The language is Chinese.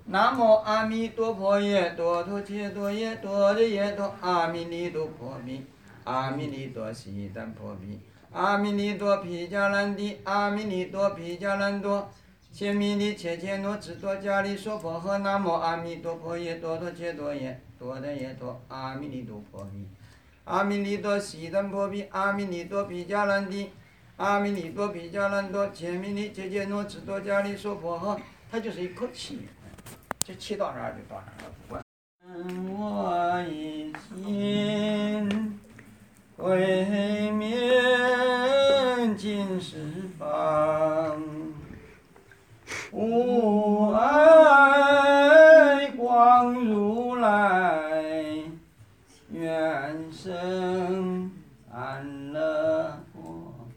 南无阿弥陀佛耶，多陀切多耶，多的耶多，阿弥利多婆毗，阿弥利多悉单婆毗，阿弥利多毗迦兰帝，阿弥利多毗迦兰多，切弥利切切诺智多迦利娑婆诃。南无阿弥陀佛耶，多陀切多耶，多的耶多，阿弥利多婆毗，阿弥利多悉单婆毗，阿弥利多毗迦兰帝，阿弥利多毗迦兰多，切弥利切切诺智多迦利娑婆诃。它就是一口气。就气到哪儿就到哪儿了，不管。我一心为面尽十方，无碍光如来，愿生